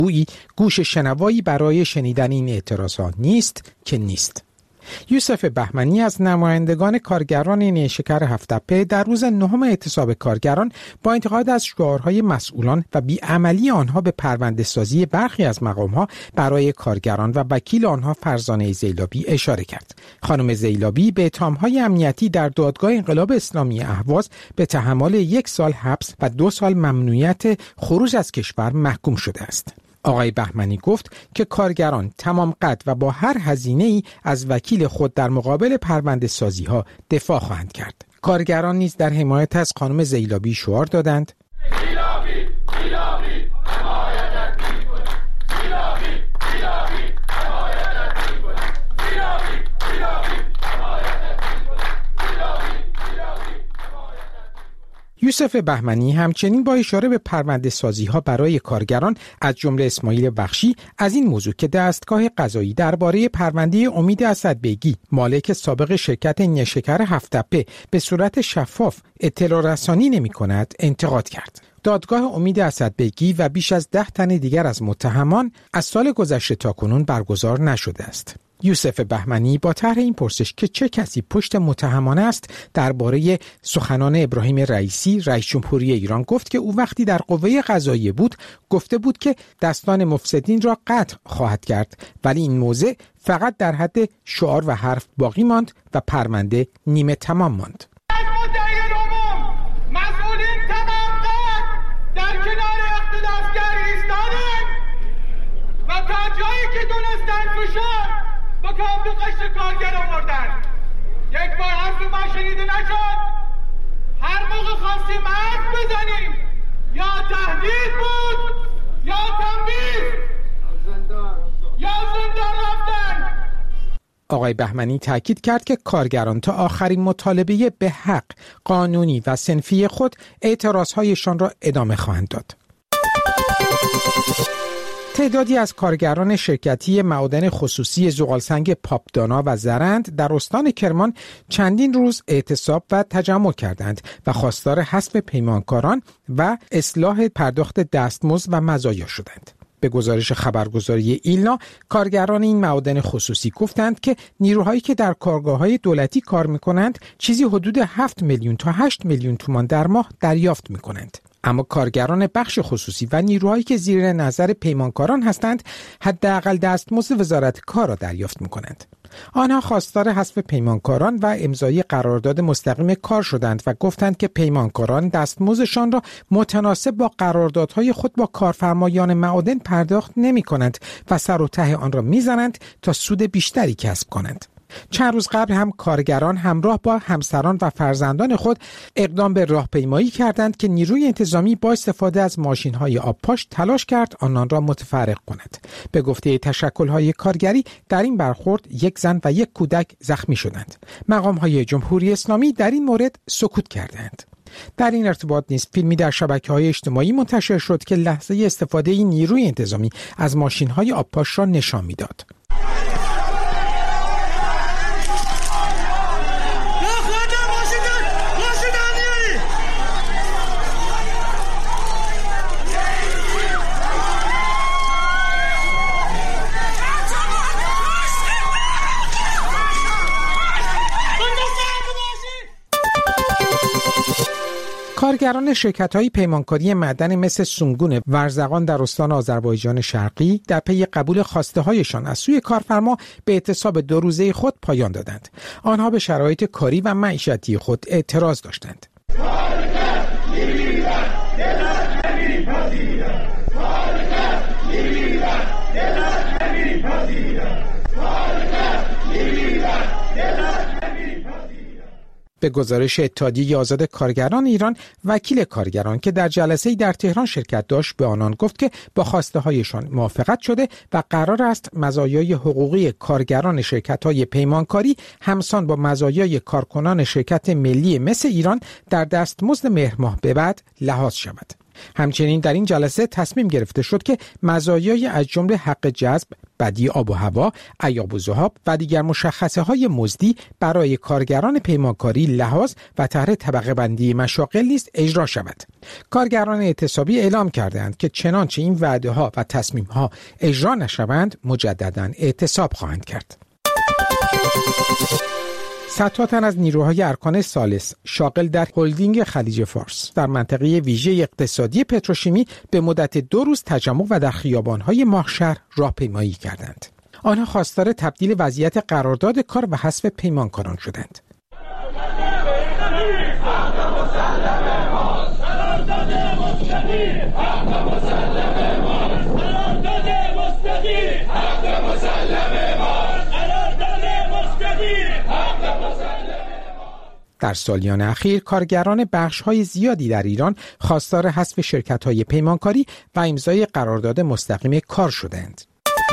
گویی گوش شنوایی برای شنیدن این اعتراضات نیست که نیست. یوسف بهمنی از نمایندگان کارگران نیشکر هفت‌تپه در روز 9 اعتصاب کارگران با انتقاد از شعارهای مسئولان و بیعملی آنها به پرونده سازی برخی از مقامها برای کارگران و وکیل آنها فرزانه زیلابی اشاره کرد. خانم زیلابی به اتهام‌های امنیتی در دادگاه انقلاب اسلامی اهواز به تحمل 1 سال حبس و 2 سال ممنوعیت خروج از کشور محکوم شده است. آقای بهمنی گفت که کارگران تمام قد و با هر هزینه‌ای از وکیل خود در مقابل پرونده سازی‌ها دفاع خواهند کرد. کارگران نیز در حمایت از خانم زیلابی شعار دادند: یوسف بهمنی همچنین با اشاره به پرونده سازی ها برای کارگران از جمله اسماعیل بخشی از این موضوع که دستگاه قضایی درباره پرونده امید اسدبیگی مالک سابق شرکت نیشکر هفت‌تپه به صورت شفاف اطلاع رسانی نمی کند انتقاد کرد. دادگاه امید اسدبیگی و بیش از 10 تن دیگر از متهمان از سال گذشته تاکنون برگزار نشده است. یوسف بهمنی با طرح این پرسش که چه کسی پشت متهمان است درباره سخنان ابراهیم رئیسی رئیس جمهوری ایران گفت که او وقتی در قوه قضاییه بود گفته بود که دستان مفسدین را قطع خواهد کرد، ولی این موضع فقط در حد شعار و حرف باقی ماند و پرونده نیمه تمام ماند. مسئولین تمام در کنار اقتدارگر ایستادن و تا جایی که دونستن فشار با کام به قشت کارگر آوردن. یک بار حرف ما شنیده نشد. هر موقع خواستیم حرف بزنیم یا تهدید بود یا تنبیه یا زندان رفتن. آقای بهمنی تاکید کرد که کارگران تا آخرین مطالبه به حق قانونی و صنفی خود اعتراضهایشان را ادامه خواهند داد. تعدادی از کارگران شرکتی معادن خصوصی زغالسنگ پاپدانا و زرند در استان کرمان چندین روز اعتصاب و تجمع کردند و خواستار حذف پیمانکاران و اصلاح پرداخت دستمزد و مزایا شدند. به گزارش خبرگزاری ایلنا، کارگران این معادن خصوصی گفتند که نیروهایی که در کارگاه‌های دولتی کار می‌کنند چیزی حدود 7 میلیون تا 8 میلیون تومان در ماه دریافت می‌کنند. اما کارگران بخش خصوصی و نیروهایی که زیر نظر پیمانکاران هستند حداقل دستمزد وزارت کار را دریافت می‌کنند. آنها خواستار حذف پیمانکاران و امضای قرارداد مستقیم کار شدند و گفتند که پیمانکاران دستمزدشان را متناسب با قراردادهای خود با کارفرمایان معادن پرداخت نمی‌کنند و سر و ته آن را می‌زنند تا سود بیشتری کسب کنند. چند روز قبل هم کارگران همراه با همسران و فرزندان خود اقدام به راهپیمایی کردند که نیروی انتظامی با استفاده از ماشین‌های آبپاش تلاش کرد آنان را متفرق کند. به گفته تشکل‌های کارگری در این برخورد 1 زن و 1 کودک زخمی شدند. مقام‌های جمهوری اسلامی در این مورد سکوت کردند. در این ارتباط نیز فیلمی در شبکه‌های اجتماعی منتشر شد که لحظه استفاده نیروی انتظامی از ماشین‌های آبپاش را نشان می‌داد. کارگران شرکت‌های پیمانکاری معدن مثل سونگون ورزقان در استان آذربایجان شرقی در پی قبول خواسته‌هایشان از سوی کارفرما به اعتصاب 2 روزه خود پایان دادند. آنها به شرایط کاری و معیشتی خود اعتراض داشتند. به گزارش اتحادیه آزاد کارگران ایران، وکیل کارگران که در جلسه‌ای در تهران شرکت داشت به آنان گفت که با خواسته‌هایشان موافقت شده و قرار است مزایای حقوقی کارگران شرکت‌های پیمانکاری همسان با مزایای کارکنان شرکت ملی مثل ایران در دستمزد مهر ماه به بعد لحاظ شود. همچنین در این جلسه تصمیم گرفته شد که مزایای از جمله حق جذب، بدی آب و هوا، ایاب و ذهاب و دیگر مشخصه‌های مزدی برای کارگران پیمانکاری لحاظ و طرح طبقه بندی مشاغل نیز اجرا شود. کارگران اعتصابی اعلام کردند که چنانچه این وعده‌ها و تصمیم‌ها اجرا نشوند مجدداً اعتصاب خواهند کرد. صدها تن از نیروهای ارکان ثالث شاغل در هلدینگ خلیج فارس در منطقه ویژه اقتصادی پتروشیمی به مدت 2 روز تجمع و در خیابان‌های ماهشهر راهپیمایی کردند. آنها خواستار تبدیل وضعیت قرارداد کار و حذف پیمانکاران شدند. در سالیان اخیر کارگران بخش‌های زیادی در ایران خواستار حذف شرکت‌های پیمانکاری و امضای قرارداد مستقیم کار شدند.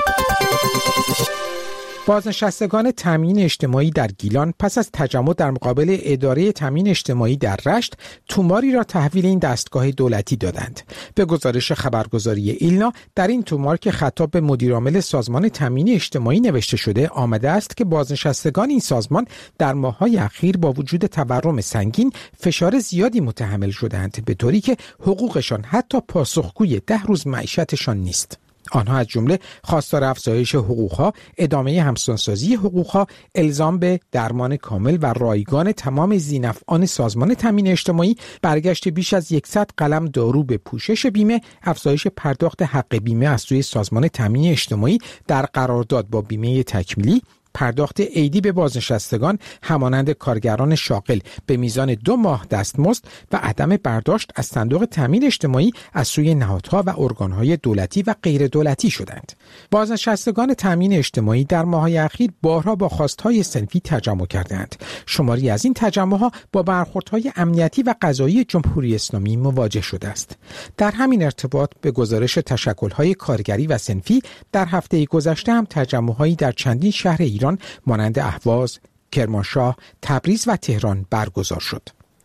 بازنشستگان تامین اجتماعی در گیلان پس از تجمع در مقابل اداره تامین اجتماعی در رشت توماری را تحویل این دستگاه دولتی دادند. به گزارش خبرگزاری ایلنا در این تومار که خطاب به مدیرعامل سازمان تامین اجتماعی نوشته شده آمده است که بازنشستگان این سازمان در ماه‌های اخیر با وجود تورم سنگین فشار زیادی متحمل شدند، به طوری که حقوقشان حتی پاسخگوی 10 روز معیشتشان نیست. آنها از جمله خواستار افزایش حقوقها، ادامه همسانسازی حقوقها، الزام به درمان کامل و رایگان تمام ذی‌نفعان سازمان تامین اجتماعی، برگشت بیش از 100 قلم دارو به پوشش بیمه، افزایش پرداخت حق بیمه از سوی سازمان تامین اجتماعی در قرارداد با بیمه تکمیلی، پرداخت عیدی به بازنشستگان همانند کارگران شاغل به میزان 2 ماه دستمزد و عدم برداشت از صندوق تامین اجتماعی از سوی نهادها و ارگانهای دولتی و غیر دولتی شدند. بازنشستگان تامین اجتماعی در ماه‌های اخیر بارها با خواستهای صنفی تجمع کردند. شماری از این تجمع‌ها با برخوردهای امنیتی و قضایی جمهوری اسلامی مواجه شده است. در همین ارتباط به گزارش تشکل‌های کارگری و صنفی در هفته گذشته هم تجمع‌هایی در چندین شهر ایران مانند اهواز، کرمانشاه، تبریز و تهران برگزار شد.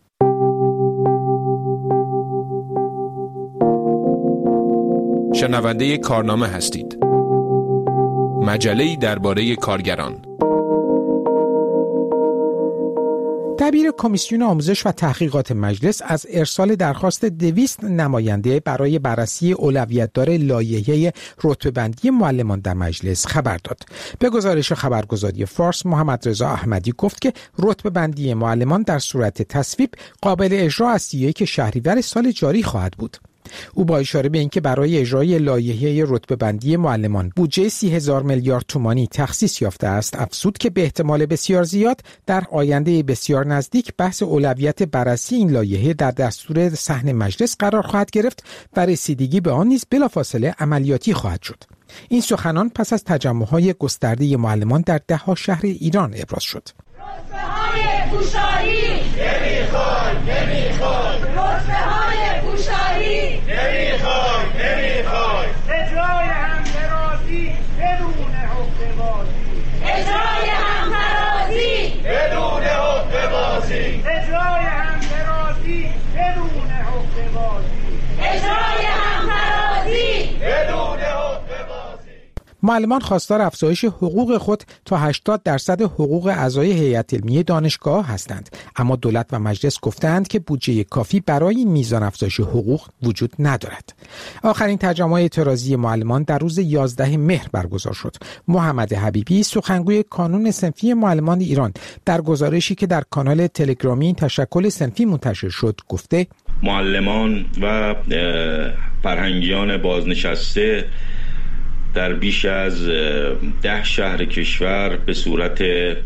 شنونده کارنامه هستید. مجله‌ای درباره کارگران. دبیر کمیسیون آموزش و تحقیقات مجلس از ارسال درخواست 200 نماینده برای بررسی اولویت‌دار لایحه رتبه‌بندی معلمان در مجلس خبر داد. به گزارش خبرگزاری فارس، محمد رضا احمدی گفت که رتبه‌بندی معلمان در صورت تصویب قابل اجرا از 31 شهریور سال جاری خواهد بود. او با اشاره به اینکه برای اجرای لایحه رتبه‌بندی معلمان بودجه 30,000 میلیارد تومانی تخصیص یافته است، افزود که به احتمال بسیار زیاد در آینده بسیار نزدیک بحث اولویت بررسی این لایحه در دستور صحن مجلس قرار خواهد گرفت و رسیدگی به آن نیز بلافاصله عملیاتی خواهد شد. این سخنان پس از تجمع‌های گسترده معلمان در 10 شهر ایران ابراز شد. رتبه‌های پوشالی نمیخوای رتبه‌های پوشالی نمیخوای اجرای همترازی بدون حقه‌بازی اجرای همترازی بدون حقه‌بازی اجرای همترازی بدون حقه‌بازی اجرای همترازی بدون حقه‌بازی. معلمان خواستار افزایش حقوق خود تا 80% حقوق اعضای هیئت علمی دانشگاه هستند، اما دولت و مجلس گفتند که بودجه کافی برای این میزان افزایش حقوق وجود ندارد. آخرین تجمع اعتراضی معلمان در روز 11 مهر برگزار شد. محمد حبیبی، سخنگوی کانون صنفی معلمان ایران، در گزارشی که در کانال تلگرامی این تشکل صنفی منتشر شد گفته: معلمان و فرهنگیان بازنشسته در بیش از 10 شهر کشور به صورت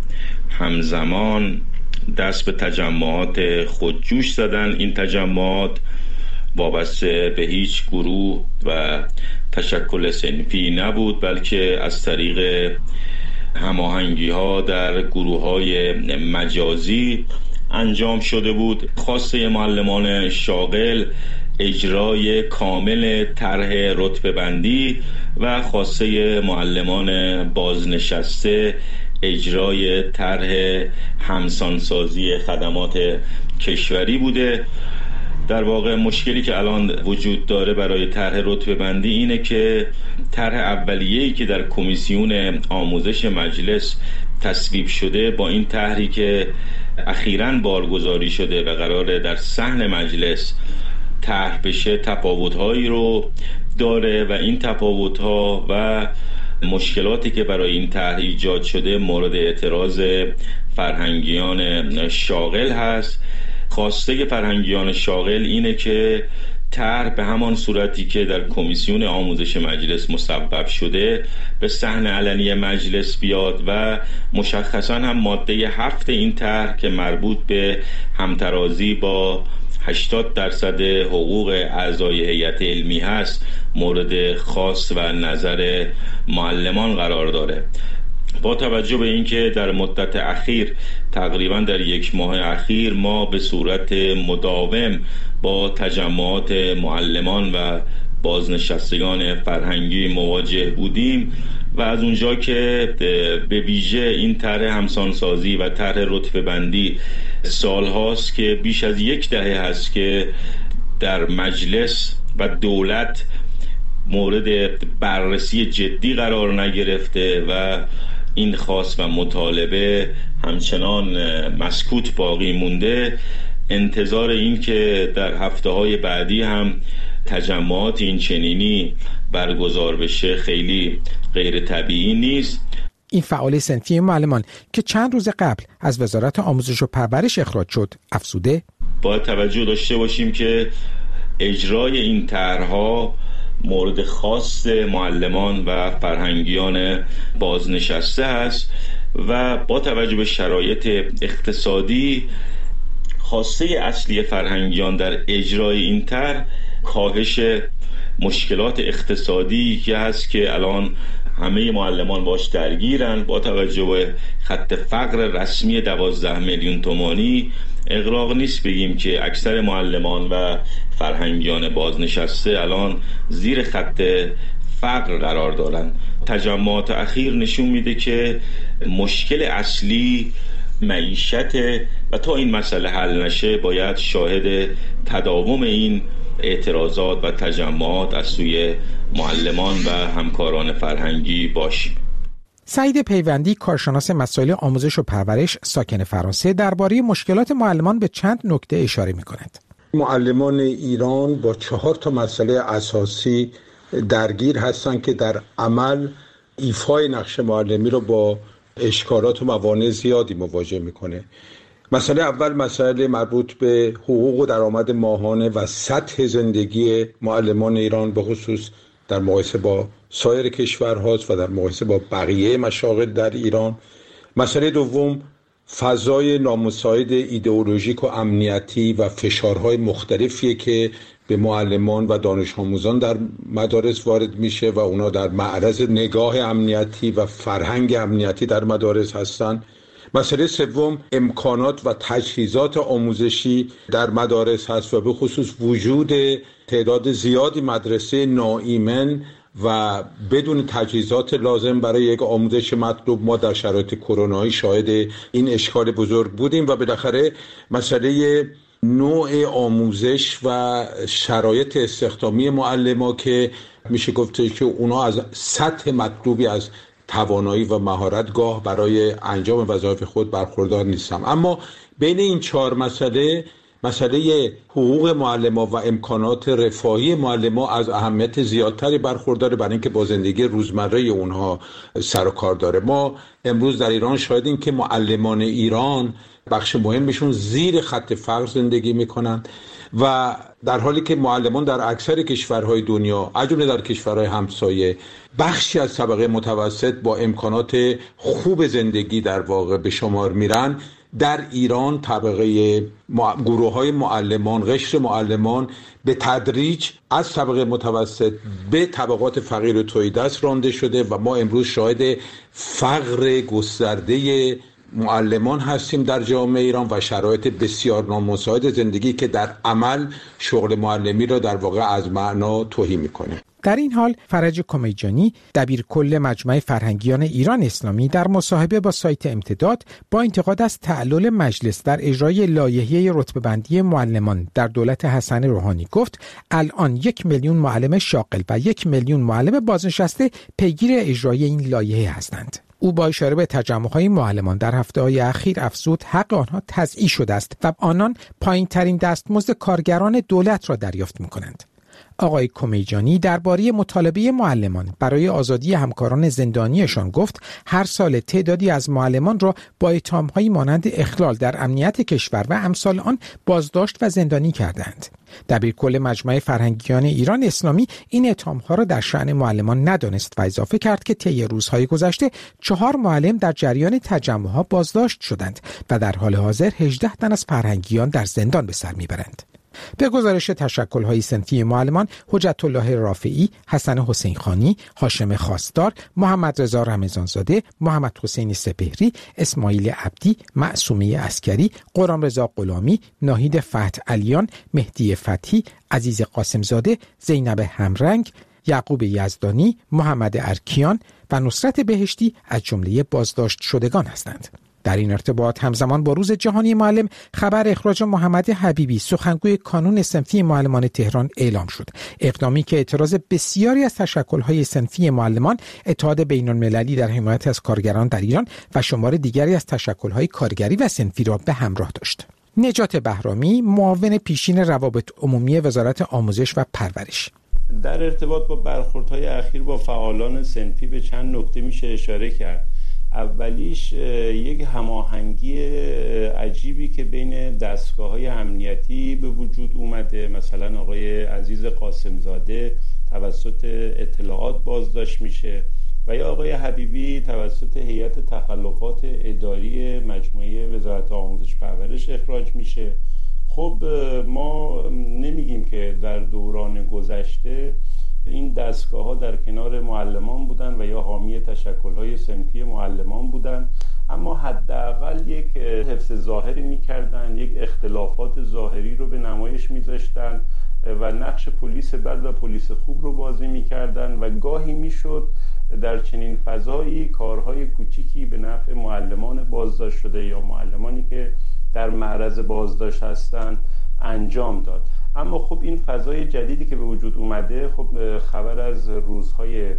همزمان دست به تجمعات خودجوش زدن. این تجمعات وابسته به هیچ گروه و تشکل صنفی نبود، بلکه از طریق هماهنگی‌ها در گروه‌های مجازی انجام شده بود. خواسته معلمان شاغل اجرای کامل طرح رتبه‌بندی و خواسته معلمان بازنشسته اجرای طرح همسانسازی خدمات کشوری بوده. در واقع مشکلی که الان وجود داره برای طرح رتبه بندی اینه که طرح اولیه‌ای که در کمیسیون آموزش مجلس تصویب شده با این طرحی که اخیراً بارگذاری شده و قراره در صحن مجلس طرح بشه تفاوت‌هایی رو داره و این تفاوت‌ها و مشکلاتی که برای این طرح ایجاد شده مورد اعتراض فرهنگیان شاغل هست. خواسته فرهنگیان شاغل اینه که طرح به همان صورتی که در کمیسیون آموزش مجلس مصوب شده به صحن علنی مجلس بیاد و مشخصاً هم ماده 7 این طرح که مربوط به همترازی با 80% حقوق اعضای هیئت علمی هست مورد خواست و نظر معلمان قرار داره. با توجه به اینکه در مدت اخیر تقریبا در 1 ماه اخیر ما به صورت مداوم با تجمعات معلمان و بازنشستگان فرهنگی مواجه بودیم و از اونجا که به ویژه این طرح همسانسازی و طرح رتبه بندی سال هاست که بیش از 1 دهه هست که در مجلس و دولت مورد بررسی جدی قرار نگرفته و این خواست و مطالبه همچنان مسکوت باقی مونده، انتظار این که در هفته‌های بعدی هم تجمعات این چنینی برگزار بشه خیلی غیر طبیعی نیست. این فعال صنفی معلمان که چند روز قبل از وزارت آموزش و پرورش اخراج شد افزوده باید توجه داشته باشیم که اجرای این طرح‌ها مورد خواست معلمان و فرهنگیان بازنشسته است و با توجه به شرایط اقتصادی خواسته اصلی فرهنگیان در اجرای این طرح کاهش مشکلات اقتصادی که هست که الان همه معلمان باش درگیرن. با توجه به خط فقر رسمی 12 میلیون تومانی اغراق نیست بگیم که اکثر معلمان و فرهنگیان بازنشسته الان زیر خط فقر قرار دارن. تجمعات اخیر نشون میده که مشکل اصلی معیشت و تا این مسئله حل نشه باید شاهد تداوم این اعتراضات و تجمعات از سوی معلمان و همکاران فرهنگی باشیم. سعید پیوندی کارشناس مسائل آموزش و پرورش ساکن فرانسه درباره مشکلات معلمان به چند نکته اشاره می‌کند. معلمان ایران با 4 مسئله اساسی درگیر هستند که در عمل ایفای نقش معلمی رو با اشکالات و موانع زیادی مواجه میکنه. مسئله اول مسئله مربوط به حقوق و درآمد ماهانه و سطح زندگی معلمان ایران به خصوص در مقایسه با سایر کشورهاست و در مقایسه با بقیه مشاغل در ایران. مسئله دوم فضای نامساعد ایدئولوژیک و امنیتی و فشارهای مختلفیه که به معلمان و دانش آموزان در مدارس وارد میشه و اونا در معرض نگاه امنیتی و فرهنگ امنیتی در مدارس هستن. مسئله سوم امکانات و تجهیزات آموزشی در مدارس هست و به خصوص وجود تعداد زیادی مدرسه ناایمن و بدون تجهیزات لازم برای یک آموزش مطلوب. ما در شرایط کرونایی شاهد این اشکال بزرگ بودیم و بالاخره مسئله نوع آموزش و شرایط استخدامی معلمان که میشه گفت که اونا از سطح مطلوبی از توانایی و مهارت گاه برای انجام وظایف خود برخوردار نیستم. اما بین این 4 مسئله حقوق معلمان و امکانات رفاهی معلمان از اهمیت زیادتری برخورداره برای اینکه با زندگی روزمره اونها سر و کار داره. ما امروز در ایران شاهدیم که معلمان ایران بخش مهمشون زیر خط فقر زندگی میکنن و در حالی که معلمان در اکثر کشورهای دنیا از جمله در کشورهای همسایه بخشی از طبقه متوسط با امکانات خوب زندگی در واقع به شمار میرن، در ایران طبقه گروه‌های معلمان، قشر معلمان به تدریج از طبقه متوسط به طبقات فقیر و تهیدست رانده شده و ما امروز شاهد فقر گسترده معلمان هستیم در جامعه ایران و شرایط بسیار نامساعد زندگی که در عمل شغل معلمی را در واقع از معنا تهی میکنه. در این حال فرج کمیجانی دبیرکل مجمع فرهنگیان ایران اسلامی در مصاحبه با سایت امتداد با انتقاد از تعلل مجلس در اجرای لایحه رتبه‌بندی معلمان در دولت حسن روحانی گفت الان 1 میلیون معلم شاغل و 1 میلیون معلم بازنشسته پیگیر اجرای این لایحه هستند. او با اشاره به تجمع‌های معلمان در هفته‌های اخیر افزود حق آنها تضییع شده است و آنان پایین‌ترین دستمزد کارگران دولت را دریافت می‌کنند. آقای کمیجانی درباره مطالبه معلمان برای آزادی همکاران زندانیشان گفت هر سال تعدادی از معلمان را با اتهام‌هایی مانند اخلال در امنیت کشور و امثال آن بازداشت و زندانی کردند. دبیرکل مجمع فرهنگیان ایران اسلامی این اتهام‌ها را در شأن معلمان ندانست و اضافه کرد که طی روزهای گذشته 4 معلم در جریان تجمع‌ها بازداشت شدند و در حال حاضر 18 تن از فرهنگیان در زندان به سر میبرند. به گزارش تشکل‌های صنفی معلمان حجت الله رافعی، حسن حسین خانی، هاشم خواستار، محمد رضا رمضانزاده، محمد حسین سپهری، اسماعیل عبدی، معصومه عسکری، قرام رضا غلامی، ناهید فتح علیان، مهدی فتحی، عزیز قاسمزاده، زینب همرنگ، یعقوب یزدانی، محمد ارکیان و نصرت بهشتی از جمله بازداشت شدگان هستند. در این ارتباط همزمان با روز جهانی معلم خبر اخراج محمد حبیبی سخنگوی کانون صنفی معلمان تهران اعلام شد. اقدامی که اعتراض بسیاری از تشکل‌های صنفی معلمان، اتحاد بین‌المللی در حمایت از کارگران در ایران و شمار دیگری از تشکل‌های کارگری و صنفی را به همراه داشت. نجات بهرامی، معاون پیشین روابط عمومی وزارت آموزش و پرورش: در ارتباط با برخوردهای اخیر با فعالان صنفی به چند نکته میشه اشاره کرد. اولیش یک هماهنگی عجیبی که بین دستگاه‌های امنیتی به وجود اومده. مثلا آقای عزیز قاسمزاده توسط اطلاعات بازداشت میشه و یا آقای حبیبی توسط هیئت تخلفات اداری مجموعه وزارت آموزش پرورش اخراج میشه. خب ما نمیگیم که در دوران گذشته این دستگاه‌ها در کنار معلمان بودن و یا حامی تشکل‌های صنفی معلمان بودن، اما حداقل یک حفظ ظاهری می‌کردن، یک اختلافات ظاهری رو به نمایش می‌ذاشتن و نقش پلیس بد و پلیس خوب رو بازی می‌کردن و گاهی میشد در چنین فضایی کارهای کوچیکی به نفع معلمان بازداشت شده یا معلمانی که در معرض بازداشت هستند انجام داد. اما خب این فضای جدیدی که به وجود اومده خب خبر از روزهای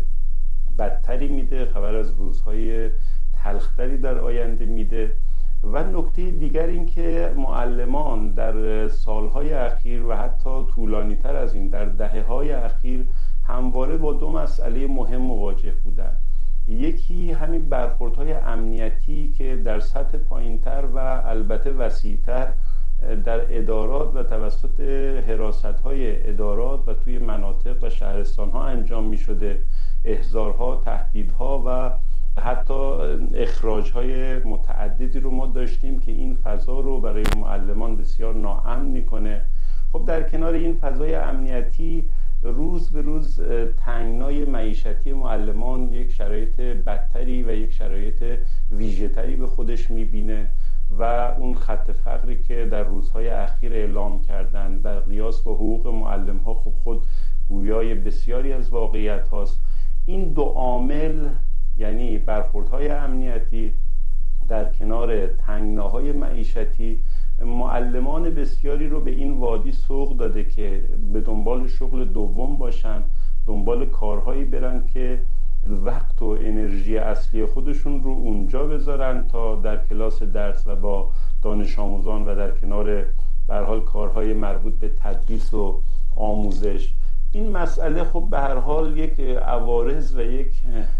بدتری میده، خبر از روزهای تلختری در آینده میده. و نکته دیگر این که معلمان در سالهای اخیر و حتی طولانی تر از این در دهه‌های اخیر همواره با 2 مسئله مهم مواجه بودند. یکی همین برخوردهای امنیتی که در سطح پایینتر و البته وسیع‌تر در ادارات و توسط حراست‌های ادارات و توی مناطق و شهرستان‌ها انجام می‌شده، احضارها، تهدیدها و حتی اخراج‌های متعددی رو ما داشتیم که این فضا رو برای معلمان بسیار ناامن می‌کنه. خب در کنار این فضای امنیتی روز به روز تنگنای معیشتی معلمان یک شرایط بدتری و یک شرایط ویژه‌تری به خودش می‌بینه و اون خط فقری که در روزهای اخیر اعلام کردن در قیاس با حقوق معلم ها خب خود گویای بسیاری از واقعیت هاست. این 2 عامل یعنی برخوردهای امنیتی در کنار تنگناهای معیشتی معلمان بسیاری رو به این وادی سوق داده که به دنبال شغل دوم باشن، دنبال کارهایی برن که وقت و انرژی اصلی خودشون رو اونجا بذارن تا در کلاس درس و با دانش آموزان و در کنار به هر حال کارهای مربوط به تدریس و آموزش. این مسئله خب به هر حال یک عوارض و یک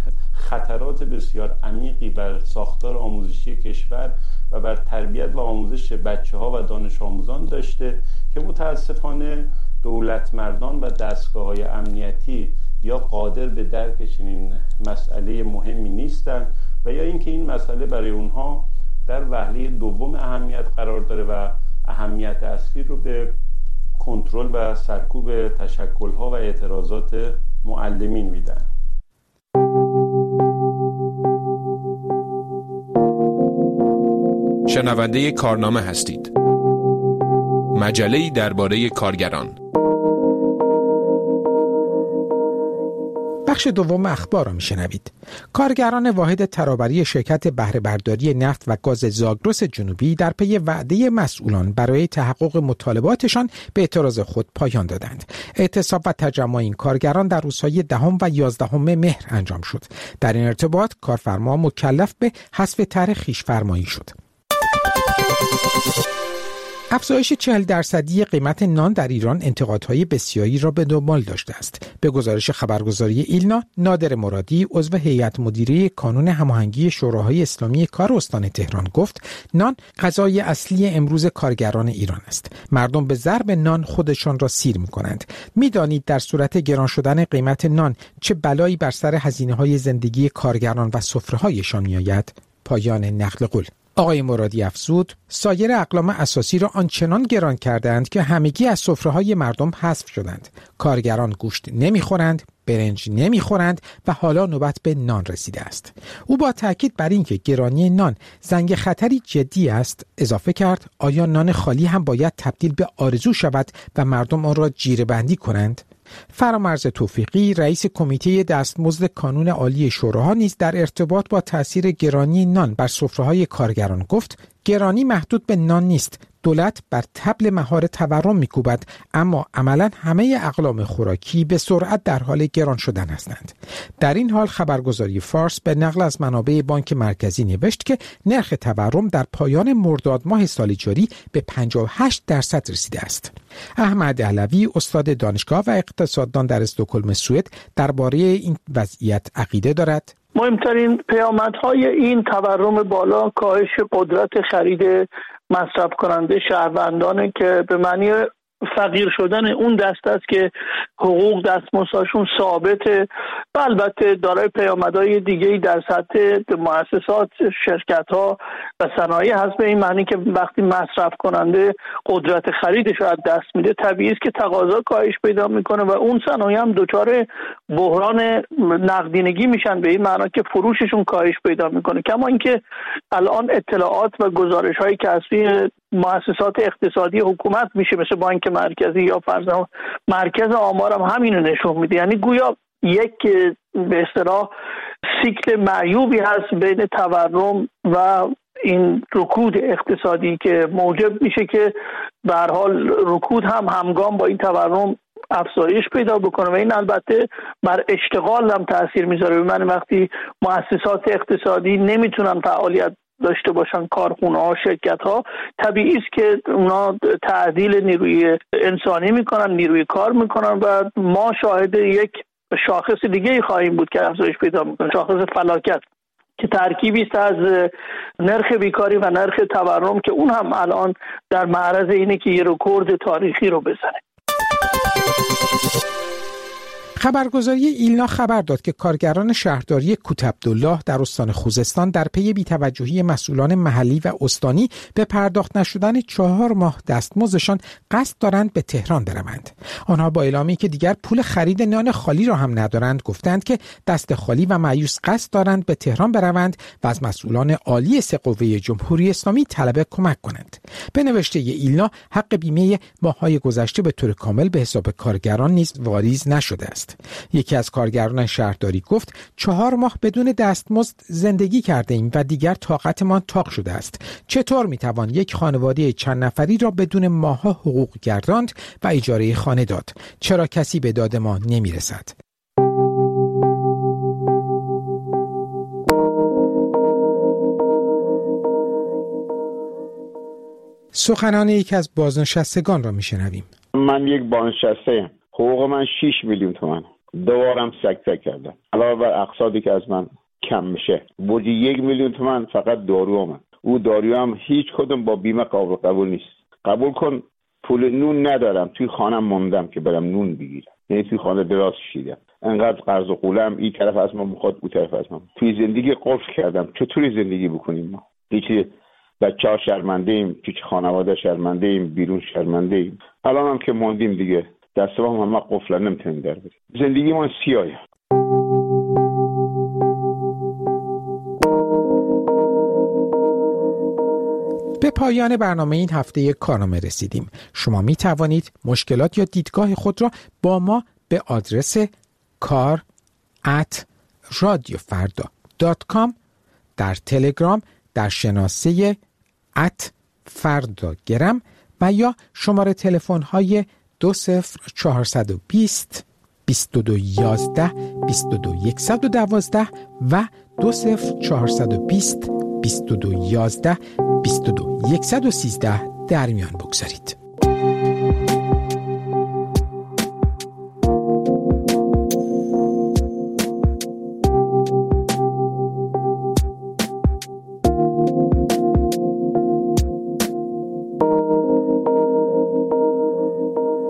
خطرات بسیار عمیقی بر ساختار آموزشی کشور و بر تربیت و آموزش بچه‌ها و دانش آموزان داشته که متاسفانه دولتمردان و دستگاه‌های امنیتی یا قادر به درک چنین مسئله مهمی نیستن و یا اینکه این مسئله برای اونها در وهله دوم اهمیت قرار داره و اهمیت اصلی رو به کنترل و سرکوب تشکل‌ها و اعتراضات معلمین میدن. شنونده کارنامه هستید. مجله‌ای درباره کارگران. بخش دوم اخبار را میشنوید. کارگران واحد ترابری شرکت بهره برداری نفت و گاز زاگرس جنوبی در پی وعده مسئولان برای تحقق مطالباتشان به اعتراض خود پایان دادند. اعتصاب و تجمع این کارگران در روزهای 10 و 11 مهر انجام شد. در این ارتباط کارفرما مکلف به حذف طرح خویش‌فرمایی شد. افزایش 40% قیمت نان در ایران انتقادهای بسیاری را به دنبال داشته است. به گزارش خبرگزاری ایلنا، نادر مرادی، عضو هیئت مدیره کانون هماهنگی شوراهای اسلامی کار استان تهران گفت نان غذای اصلی امروز کارگران ایران است. مردم به ضرب نان خودشان را سیر می‌کنند. می‌دانید در صورت گران شدن قیمت نان چه بلایی بر سر هزینه‌های زندگی کارگران و سفره‌هایشان می‌آید؟ پایان نقل قول. آقای مرادی افزود سایر اقلام اساسی را آنچنان گران کردند که همگی از سفره‌های مردم حذف شدند. کارگران گوشت نمیخورند، برنج نمیخورند و حالا نوبت به نان رسیده است. او با تاکید بر اینکه گرانی نان زنگ خطری جدی است اضافه کرد آیا نان خالی هم باید تبدیل به آرزو شود و مردم آن را جیره‌بندی کنند؟ فرامرز توفیقی رئیس کمیته دستمزد کانون عالی شوراها نیز در ارتباط با تأثیر گرانی نان بر سفره‌های کارگران گفت گرانی محدود به نان نیست. دولت بر طبل مهار تورم می‌کوبد اما عملاً همه اقلام خوراکی به سرعت در حال گران شدن هستند. در این حال خبرگزاری فارس به نقل از منابع بانک مرکزی نوشت که نرخ تورم در پایان مرداد ماه سال جاری به 58% رسیده است. احمد علوی استاد دانشگاه و اقتصاددان در استکهلم سوئد درباره این وضعیت عقیده دارد. مهمترین پیامدهای این تورم بالا کاهش قدرت خرید مصرف کننده شهروندانه که به معنی فقیر شدن اون دست است که حقوق دستمزدشون ثابته و البته دارای پیامدهای دیگه‌ای در سطح مؤسسات، شرکت‌ها و صنایع هست به این معنی که وقتی مصرف کننده قدرت خریدش رو از دست میده طبیعی است که تقاضا کاهش پیدا میکنه و اون صنایع هم دچار بحران نقدینگی میشن به این معنی که فروششون کاهش پیدا میکنه. کما اینکه الان اطلاعات و گزارش‌هایی که از مؤسسات اقتصادی حکومت میشه مثل بانک مرکزی یا فرضاً مرکز آمار هم همینو نشون میده، یعنی گویا یک به اصطلاح سیکل معیوبی هست بین تورم و این رکود اقتصادی که موجب میشه که به هر حال رکود هم همگام با این تورم افزایش پیدا بکنه و این البته بر اشتغال هم تاثیر میذاره. به معنی وقتی مؤسسات اقتصادی نمیتونن فعالیت داشته باشن، کارخونه ها، شرکت ها، طبیعی است که اونا تعدیل نیروی انسانی میکنن، نیروی کار میکنن و ما شاهد یک شاخص دیگه خواهیم بود که افزایش پیدا میکنه، شاخص فلاکت که ترکیبی است از نرخ بیکاری و نرخ تورم که اون هم الان در معرض اینه که یه رکورد تاریخی رو بزنه. خبرگزاری ایلنا خبر داد که کارگران شهرداری کوتعبدالله در استان خوزستان در پی بی‌توجهی مسئولان محلی و استانی به پرداخت نشدن 4 ماه دستمزدشان قصد دارند به تهران بروند. آنها با اعلامی که دیگر پول خرید نان خالی را هم ندارند گفتند که دست خالی و مایوس قصد دارند به تهران بروند و از مسئولان عالی 3 قوه جمهوری اسلامی طلب کمک کنند. به نوشته ایلنا حق بیمه ماه‌های گذشته به طور کامل به حساب کارگران نیز واریز نشده است. یکی از کارگران شهرداری گفت 4 ماه بدون دستمزد زندگی کرده ایم و دیگر طاقتمان تاق شده است. چطور میتوان یک خانواده چند نفری را بدون ماه‌ها حقوق گرداند و اجاره خانه داد؟ چرا کسی به داد ما نمیرسد؟ سخنان یکی از بازنشستگان را میشنویم. من یک بازنشسته، حقوق من 6 میلیون تومان. دوبارم سکته کردم. علاوه بر اقساطی که از من کم میشه. بودی 1 میلیون تومان فقط دارو من. او دارو هم هیچ کدوم با بیمه قبول نیست. قبول کن پول نون ندارم. توی خانم موندم که برم نون بگیرم. یعنی توی خانه دراز کشیدم. انقدر قرض و قولم این طرف از من میخواد اون طرف از من. توی زندگی قفل کردم. چطوری زندگی بکنیم ما؟ هیچ بچه‌ها شرمنده ایم، پیش خانواده شرمنده ایم، بیرون شرمنده ایم. الان هم که موندیم دیگه دست و هم قفل نمیتونیم در بریم. زندگی ما سیاهه. به پایان برنامه این هفته کارنامه رسیدیم. شما می توانید مشکلات یا دیدگاه خود را با ما به آدرس kar@ @radiofarda.com، در تلگرام در شناسه @فرداگرم و یا شماره تلفن های 20420 2211 22112 و 20420 2211 22113 در میان بگذارید.